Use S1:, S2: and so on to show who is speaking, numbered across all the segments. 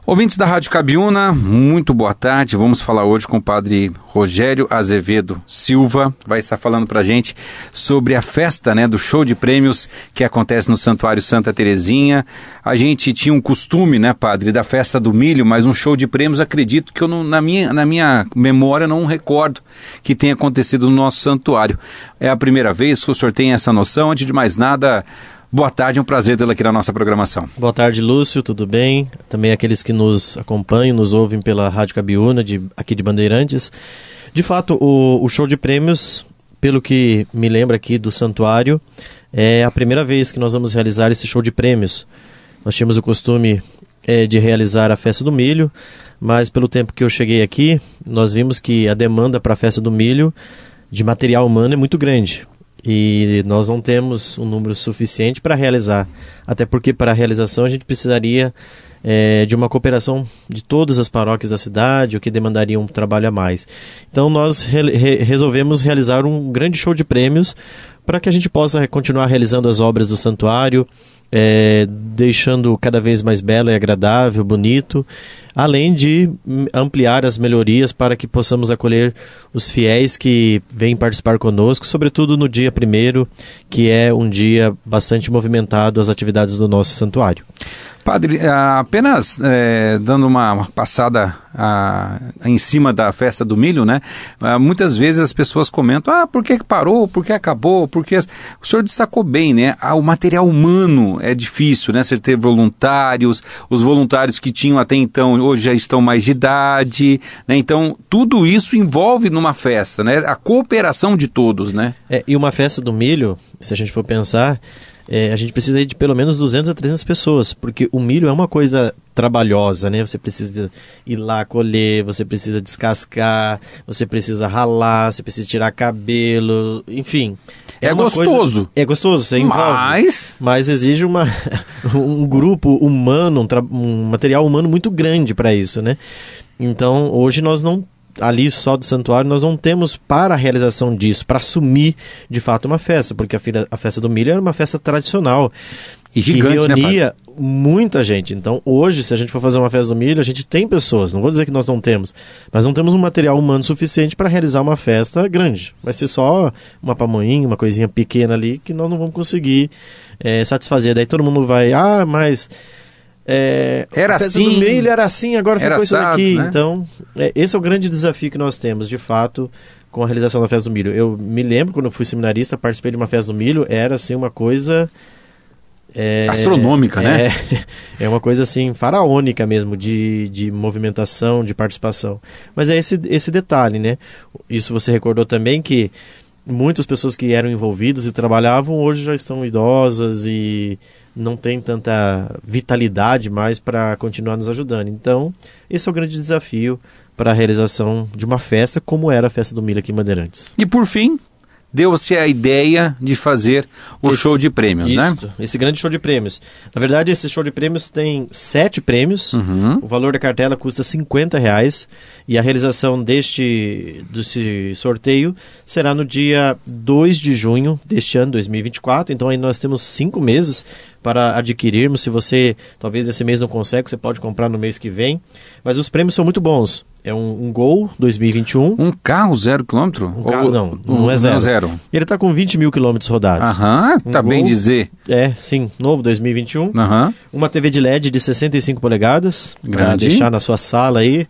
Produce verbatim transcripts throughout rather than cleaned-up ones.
S1: Ouvintes da Rádio Cabiúna, muito boa tarde. Vamos falar hoje com o padre Rogério Azevedo Silva. Vai estar falando para a gente sobre a festa, né, do show de prêmios que acontece no Santuário Santa Terezinha. A gente tinha um costume, né, padre, da festa do milho, mas um show de prêmios, acredito que eu não, na, minha, na minha memória não recordo que tenha acontecido no nosso santuário. É a primeira vez que o senhor tem essa noção. Antes de mais nada, boa tarde, é um prazer tê-la aqui na nossa programação.
S2: Boa tarde, Lúcio, tudo bem? Também aqueles que nos acompanham, nos ouvem pela Rádio Cabiúna, de, aqui de Bandeirantes. De fato, o, o show de prêmios, pelo que me lembra aqui do santuário, é a primeira vez que nós vamos realizar esse show de prêmios. Nós tínhamos o costume é, de realizar a festa do milho, mas pelo tempo que eu cheguei aqui, nós vimos que a demanda para a festa do milho de material humano é muito grande. E nós não temos um número suficiente para realizar, até porque para a realização a gente precisaria é, de uma cooperação de todas as paróquias da cidade, o que demandaria um trabalho a mais. Então nós re- re- resolvemos realizar um grande show de prêmios para que a gente possa continuar realizando as obras do santuário, é, deixando cada vez mais belo e agradável, bonito, além de ampliar as melhorias para que possamos acolher os fiéis que vêm participar conosco, sobretudo no dia primeiro, que é um dia bastante movimentado as atividades do nosso santuário.
S1: Padre, apenas é, dando uma passada a, em cima da festa do milho, né? Muitas vezes as pessoas comentam, ah, por que parou, por que acabou, por que... O senhor destacou bem, né? Ah, o material humano é difícil, né? Você ter voluntários, os voluntários que tinham até então, hoje já estão mais de idade, né? Então, tudo isso envolve numa festa, né? A cooperação de todos, né?
S2: É, e uma festa do milho, se a gente for pensar... É, a gente precisa de pelo menos duzentas a trezentas pessoas, porque o milho é uma coisa trabalhosa, né? Você precisa ir lá colher, você precisa descascar, você precisa ralar, você precisa tirar cabelo, enfim.
S1: É, é gostoso.
S2: Coisa, é gostoso, você envolve.
S1: Mas...
S2: Mas exige uma, um grupo humano, um, tra, um material humano muito grande para isso, né? Então, hoje nós não... ali só do santuário, nós não temos para a realização disso, para assumir de fato uma festa, porque a, fila, a festa do milho era uma festa tradicional
S1: e gigante,
S2: que reunia
S1: né,
S2: muita gente. Então hoje, se a gente for fazer uma festa do milho, a gente tem pessoas, não vou dizer que nós não temos, mas não temos um material humano suficiente para realizar uma festa grande. Vai ser só uma pamonhinha, uma coisinha pequena ali que nós não vamos conseguir é, satisfazer. Daí todo mundo vai, ah, mas... É,
S1: era assim,
S2: do milho era assim, agora ficou
S1: era
S2: isso
S1: assado,
S2: daqui,
S1: né?
S2: Então é, esse é o grande desafio que nós temos, de fato, com a realização da festa do milho. Eu me lembro, quando eu fui seminarista, participei de uma festa do milho, era assim uma coisa... É,
S1: astronômica,
S2: é,
S1: né?
S2: É uma coisa assim, faraônica mesmo, de, de movimentação, de participação. Mas é esse, esse detalhe, né? Isso você recordou também que muitas pessoas que eram envolvidas e trabalhavam hoje já estão idosas e não tem tanta vitalidade mais para continuar nos ajudando. Então, esse é o grande desafio para a realização de uma festa como era a festa do milho aqui em Bandeirantes.
S1: E por fim, deu-se a ideia de fazer o esse, show de prêmios,
S2: isso,
S1: né?
S2: Esse grande show de prêmios. Na verdade, esse show de prêmios tem sete prêmios. Uhum. O valor da cartela custa cinquenta reais. E a realização deste, desse sorteio será no dia dois de junho deste ano, dois mil e vinte e quatro. Então, aí nós temos cinco meses para adquirirmos. Se você, talvez esse mês não consegue, você pode comprar no mês que vem. Mas os prêmios são muito bons. É um, um Gol dois mil e vinte e um.
S1: Um carro zero quilômetro?
S2: Um carro, Ou, não, não um, é zero. Não zero. Ele está com vinte mil quilômetros rodados.
S1: Aham, um tá Gol, bem dizer.
S2: É, sim, novo dois mil e vinte e um.
S1: Aham.
S2: Uma T V de L E D de sessenta e cinco polegadas.
S1: Grande.
S2: Para deixar na sua sala aí.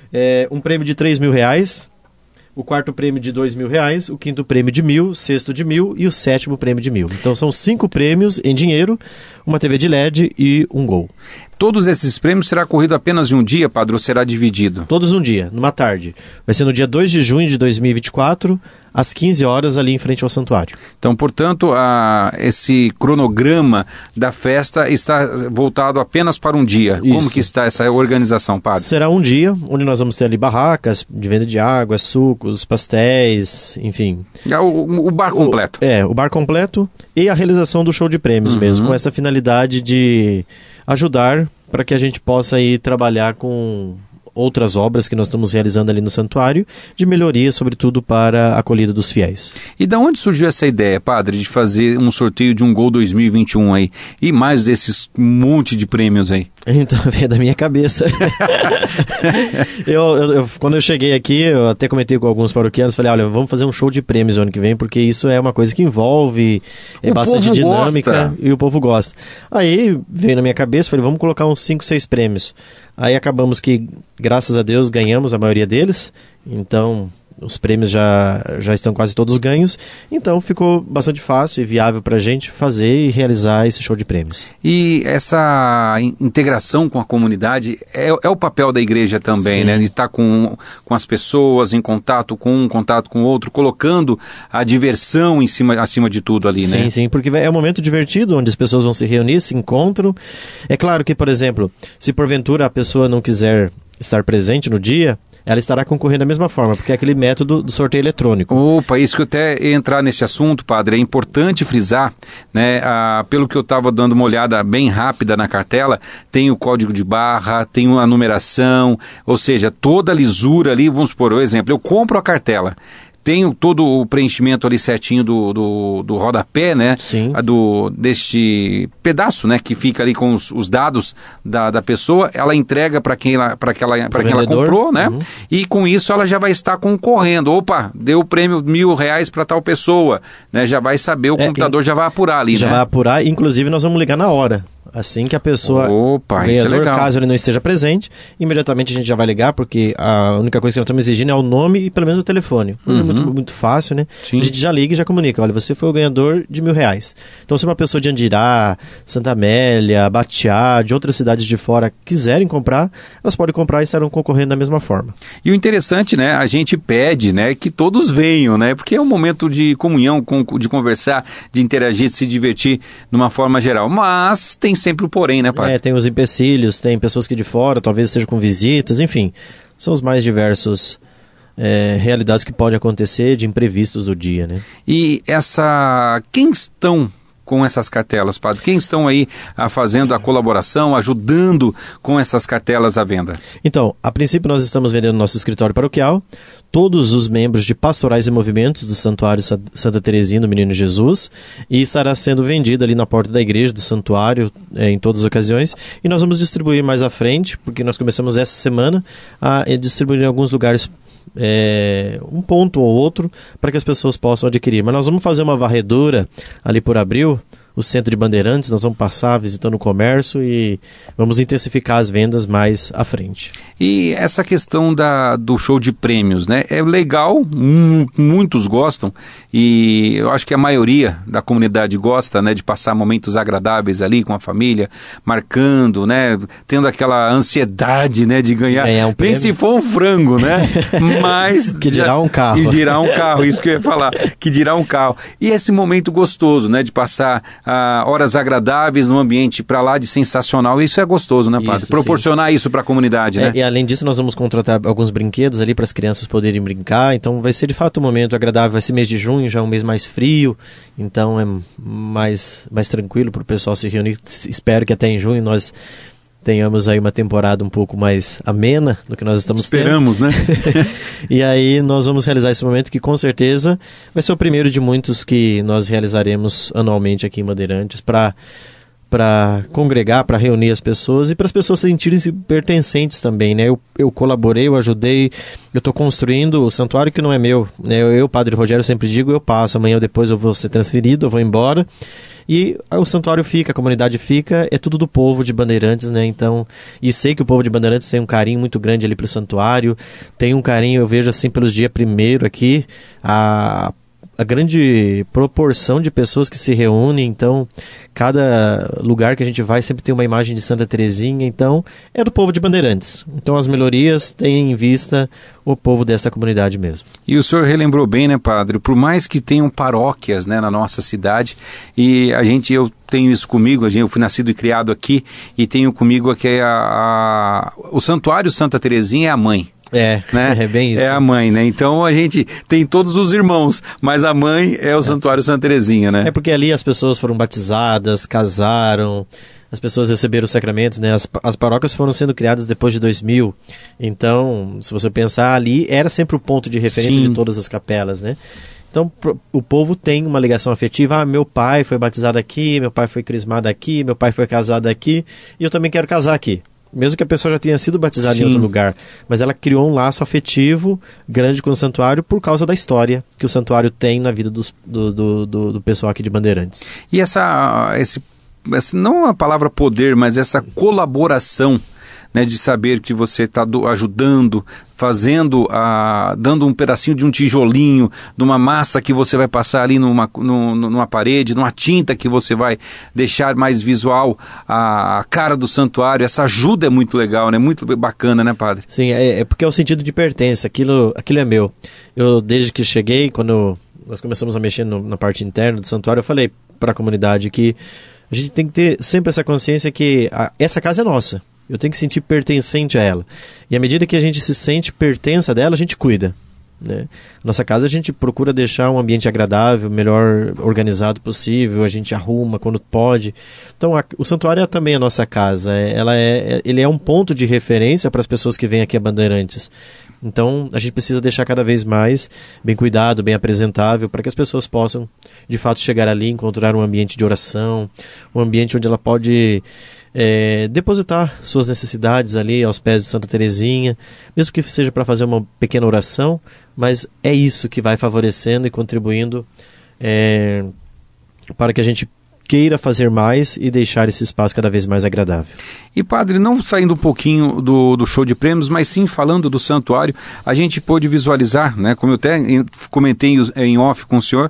S2: É, um prêmio de três mil reais. O quarto prêmio de dois mil reais, o quinto prêmio de mil, sexto de mil e o sétimo prêmio de mil. Então são cinco prêmios em dinheiro, uma T V de L E D e um Gol.
S1: Todos esses prêmios será corrido apenas em um dia, padre, ou será dividido?
S2: Todos um dia, numa tarde. Vai ser no dia dois de junho de dois mil e vinte e quatro, às quinze horas, ali em frente ao santuário.
S1: Então, portanto, a, esse cronograma da festa está voltado apenas para um dia. Isso. Como que está essa organização, padre?
S2: Será um dia, onde nós vamos ter ali barracas de venda de água, sucos, pastéis, enfim.
S1: O, o bar completo.
S2: O, é, o bar completo e a realização do show de prêmios uhum. mesmo, com essa finalidade de ajudar para que a gente possa ir trabalhar com outras obras que nós estamos realizando ali no santuário, de melhoria, sobretudo para a acolhida dos fiéis.
S1: E da onde surgiu essa ideia, padre, de fazer um sorteio de um Gol dois mil e vinte e um aí? E mais esses monte de prêmios aí?
S2: Então, veio da minha cabeça. eu, eu, eu, quando eu cheguei aqui, eu até comentei com alguns paroquianos, falei, olha, vamos fazer um show de prêmios no ano que vem, porque isso é uma coisa que envolve é, bastante dinâmica gosta. E o povo gosta. Aí veio na minha cabeça, falei, vamos colocar uns cinco, seis prêmios. Aí acabamos que, graças a Deus, ganhamos a maioria deles, então os prêmios já, já estão quase todos ganhos, então ficou bastante fácil e viável para a gente fazer e realizar esse show de prêmios.
S1: E essa integração com a comunidade é, é o papel da igreja também, Sim. né? De estar com, com as pessoas, em contato com um, contato com o outro, colocando a diversão em cima, acima de tudo ali,
S2: sim,
S1: né? Sim,
S2: sim, porque é um momento divertido, onde as pessoas vão se reunir, se encontram. É claro que, por exemplo, se porventura a pessoa não quiser estar presente no dia, ela estará concorrendo da mesma forma, porque é aquele método do sorteio eletrônico.
S1: Opa, isso que eu até ia entrar nesse assunto, padre, é importante frisar, né, ah, pelo que eu estava dando uma olhada bem rápida na cartela, tem o código de barra, tem a numeração, ou seja, toda a lisura ali, vamos supor, por exemplo, eu compro a cartela, tem todo o preenchimento ali certinho do, do, do rodapé, né?
S2: Sim.
S1: Do, deste pedaço, né? Que fica ali com os, os dados da, da pessoa, ela entrega para quem, ela, pra aquela, pra quem ela comprou, né? Uhum. E com isso ela já vai estar concorrendo. Opa, deu o prêmio mil reais para tal pessoa, né? Já vai saber, o é, computador já vai apurar ali,
S2: já
S1: né?
S2: vai apurar, inclusive nós vamos ligar na hora. Assim que a pessoa,
S1: Opa,
S2: o ganhador,
S1: isso é legal.
S2: Caso ele não esteja presente, imediatamente a gente já vai ligar, porque a única coisa que nós estamos exigindo é o nome e pelo menos o telefone. Uhum. É muito, muito fácil, né?
S1: Sim.
S2: A gente já liga e já comunica, olha, você foi o ganhador de mil reais. Então se uma pessoa de Andirá, Santa Amélia, Batiá, de outras cidades de fora quiserem comprar, elas podem comprar e estarão concorrendo da mesma forma.
S1: E o interessante, né, a gente pede, né, que todos venham, né, porque é um momento de comunhão, de conversar, de interagir, de se divertir de uma forma geral. Mas tem sempre o porém, né, padre?
S2: É, tem os empecilhos, tem pessoas que de fora, talvez seja com visitas, enfim, são os mais diversos é, realidades que podem acontecer de imprevistos do dia, né?
S1: E essa... Quem estão com essas cartelas, padre? Quem estão aí ah, fazendo a colaboração, ajudando com essas cartelas à venda?
S2: Então, a princípio nós estamos vendendo no nosso escritório paroquial, todos os membros de Pastorais e Movimentos do Santuário Santa Teresinha do Menino Jesus, e estará sendo vendido ali na porta da igreja, do santuário, é, em todas as ocasiões, e nós vamos distribuir mais à frente, porque nós começamos essa semana a distribuir em alguns lugares É, um ponto ou outro para que as pessoas possam adquirir. Mas nós vamos fazer uma varredura ali por abril, o centro de Bandeirantes, nós vamos passar visitando o comércio e vamos intensificar as vendas mais à frente.
S1: E essa questão da, do show de prêmios, né? É legal, m- muitos gostam, e eu acho que a maioria da comunidade gosta, né, de passar momentos agradáveis ali com a família, marcando, né, tendo aquela ansiedade, né, de ganhar,
S2: ganhar um
S1: nem se for um frango, né? Mas
S2: que dirá um carro.
S1: Que dirá um carro, isso que eu ia falar, que dirá um carro. E esse momento gostoso, né, de passar ah, horas agradáveis num ambiente para lá de sensacional, isso é gostoso, né, padre?
S2: Isso,
S1: proporcionar sim. isso para a comunidade, né?
S2: É, e além disso, nós vamos contratar alguns brinquedos ali para as crianças poderem brincar, então vai ser de fato um momento agradável. Vai ser mês de junho, já é um mês mais frio, então é mais, mais tranquilo para o pessoal se reunir. Espero que até em junho nós tenhamos aí uma temporada um pouco mais amena do que nós estamos
S1: Esperamos,
S2: tendo.
S1: Esperamos, né?
S2: E aí nós vamos realizar esse momento que com certeza vai ser o primeiro de muitos que nós realizaremos anualmente aqui em Bandeirantes para para congregar, para reunir as pessoas e para as pessoas sentirem-se pertencentes também, né? Eu, eu colaborei, eu ajudei, eu estou construindo o santuário que não é meu, né? Eu, eu, Padre Rogério, sempre digo, eu passo, amanhã ou depois eu vou ser transferido, eu vou embora, e o santuário fica, a comunidade fica, é tudo do povo de Bandeirantes, né? Então, e sei que o povo de Bandeirantes tem um carinho muito grande ali para o santuário, tem um carinho, eu vejo assim pelos dias primeiro aqui, a a grande proporção de pessoas que se reúnem, então cada lugar que a gente vai sempre tem uma imagem de Santa Teresinha, então é do povo de Bandeirantes. Então as melhorias têm em vista o povo dessa comunidade mesmo.
S1: E o senhor relembrou bem, né, padre? Por mais que tenham paróquias, né, na nossa cidade, e a gente, eu tenho isso comigo, eu fui nascido e criado aqui, e tenho comigo aqui a, a, o Santuário Santa Teresinha é a mãe.
S2: É,
S1: né?
S2: É bem isso.
S1: É a mãe, né? Então a gente tem todos os irmãos, mas a mãe é o é. Santuário Santa Teresinha, né?
S2: É porque ali as pessoas foram batizadas, casaram, as pessoas receberam os sacramentos, né? As, as paróquias foram sendo criadas depois de dois mil, então, se você pensar ali, era sempre o ponto de referência Sim. de todas as capelas, né? Então Então, pro, o povo tem uma ligação afetiva. Ah, meu pai foi batizado aqui, meu pai foi crismado aqui, meu pai foi casado aqui, e eu também quero casar aqui. Mesmo que a pessoa já tenha sido batizada Sim. em outro lugar. Mas ela criou um laço afetivo grande com o santuário por causa da história que o santuário tem na vida dos, do, do, do, do pessoal aqui de Bandeirantes.
S1: E essa, esse, essa, não a palavra poder, mas essa colaboração, né, de saber que você está ajudando, fazendo, a, dando um pedacinho de um tijolinho, de uma massa que você vai passar ali numa, numa, numa parede, numa tinta que você vai deixar mais visual a, a cara do santuário. Essa ajuda é muito legal, né? Muito bacana, né, padre?
S2: Sim, é, é porque é o sentido de pertença, aquilo, aquilo é meu. Eu, desde que cheguei, quando nós começamos a mexer no, na parte interna do santuário, eu falei para a comunidade que a gente tem que ter sempre essa consciência que a, essa casa é nossa. Eu tenho que sentir pertencente a ela. E à medida que a gente se sente pertença dela, a gente cuida, né? Nossa casa a gente procura deixar um ambiente agradável, melhor organizado possível, a gente arruma quando pode. Então a, o santuário é também a nossa casa. Ela é, ele é um ponto de referência para as pessoas que vêm aqui a Bandeirantes. Então a gente precisa deixar cada vez mais bem cuidado, bem apresentável, para que as pessoas possam de fato chegar ali, encontrar um ambiente de oração, um ambiente onde ela pode É, depositar suas necessidades ali aos pés de Santa Teresinha, mesmo que seja para fazer uma pequena oração, mas é isso que vai favorecendo e contribuindo é, para que a gente queira fazer mais e deixar esse espaço cada vez mais agradável.
S1: E padre, não saindo um pouquinho do, do show de prêmios, mas sim falando do santuário, a gente pôde visualizar, né, como eu até comentei em off com o senhor,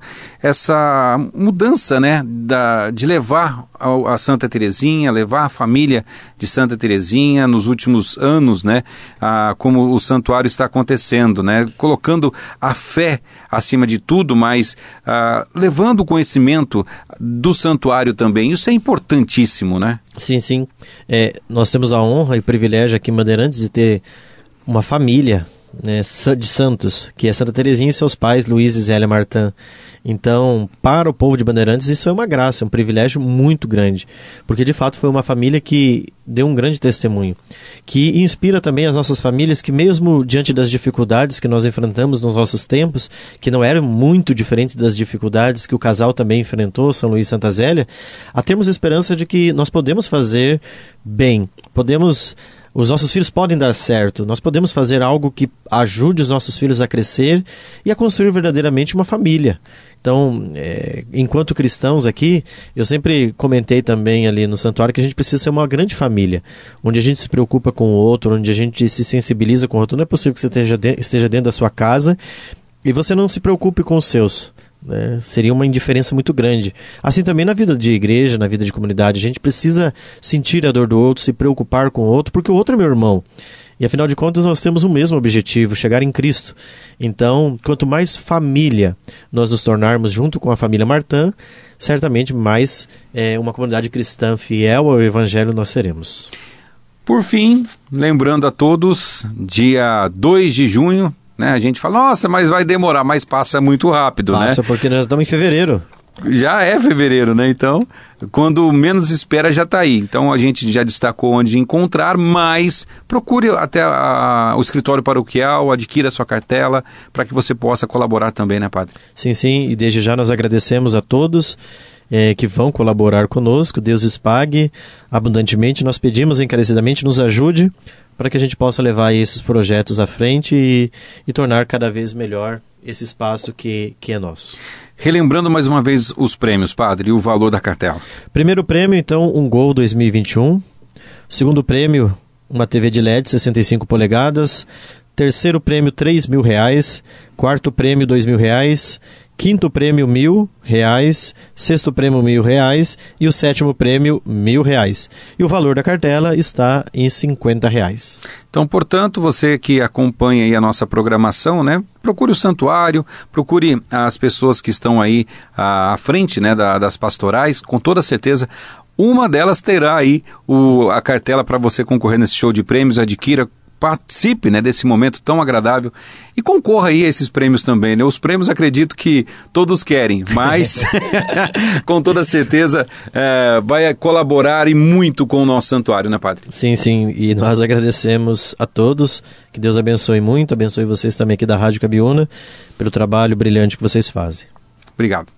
S1: essa mudança, né, da, de levar a, a Santa Teresinha, levar a família de Santa Teresinha nos últimos anos, né, a, como o santuário está acontecendo, né, colocando a fé acima de tudo, mas a, levando o conhecimento do santuário também. Isso é importantíssimo, né?
S2: Sim, sim. É, nós temos a honra e o privilégio aqui em Bandeirantes de ter uma família, né, de santos, que é Santa Teresinha e seus pais, Luiz e Zélia Martã. Então, para o povo de Bandeirantes, isso é uma graça, um privilégio muito grande, porque de fato foi uma família que deu um grande testemunho, que inspira também as nossas famílias, que mesmo diante das dificuldades que nós enfrentamos nos nossos tempos, que não eram muito diferentes das dificuldades que o casal também enfrentou, São Luís e Santa Zélia, a termos esperança de que nós podemos fazer bem, podemos... Os nossos filhos podem dar certo, nós podemos fazer algo que ajude os nossos filhos a crescer e a construir verdadeiramente uma família. Então, é, enquanto cristãos aqui, eu sempre comentei também ali no santuário que a gente precisa ser uma grande família, onde a gente se preocupa com o outro, onde a gente se sensibiliza com o outro. Não é possível que você esteja, de, esteja dentro da sua casa e você não se preocupe com os seus. Né? Seria uma indiferença muito grande. Assim também na vida de igreja, na vida de comunidade, a gente precisa sentir a dor do outro, se preocupar com o outro, porque o outro é meu irmão. E afinal de contas nós temos o mesmo objetivo, chegar em Cristo. Então, quanto mais família nós nos tornarmos junto com a família Martã, certamente mais é, uma comunidade cristã fiel ao Evangelho nós seremos.
S1: Por fim, lembrando a todos, dia dois de junho, né, a gente fala, nossa, mas vai demorar, mas passa muito rápido,
S2: passa, né? Passa, porque nós estamos em fevereiro.
S1: Já é fevereiro, né? Então, quando menos espera, já está aí. Então, a gente já destacou onde encontrar, mas procure até a, o escritório paroquial, adquira a sua cartela, para que você possa colaborar também, né, padre?
S2: Sim, sim. E desde já nós agradecemos a todos é, que vão colaborar conosco. Deus lhes pague abundantemente. Nós pedimos encarecidamente, nos ajude para que a gente possa levar esses projetos à frente e, e tornar cada vez melhor esse espaço que, que é nosso.
S1: Relembrando mais uma vez os prêmios, padre, e o valor da cartela.
S2: Primeiro prêmio, então, um Gol dois mil e vinte e um. Segundo prêmio, uma T V de L E D sessenta e cinco polegadas. Terceiro prêmio, três mil reais. Quarto prêmio, dois mil reais. Quinto prêmio, mil reais. Sexto prêmio, mil reais. E o sétimo prêmio, mil reais. E o valor da cartela está em cinquenta reais.
S1: Então, portanto, você que acompanha aí a nossa programação, né, procure o santuário, procure as pessoas que estão aí à frente, né, da, das pastorais, com toda certeza. Uma delas terá aí o, a cartela para você concorrer nesse show de prêmios, adquira participe, né, desse momento tão agradável e concorra aí a esses prêmios também, né? Os prêmios acredito que todos querem, mas com toda certeza é, vai colaborar e muito com o nosso santuário, né, padre?
S2: Sim, sim, e nós agradecemos a todos, que Deus abençoe muito, abençoe vocês também aqui da Rádio Cabiúna, pelo trabalho brilhante que vocês fazem.
S1: Obrigado.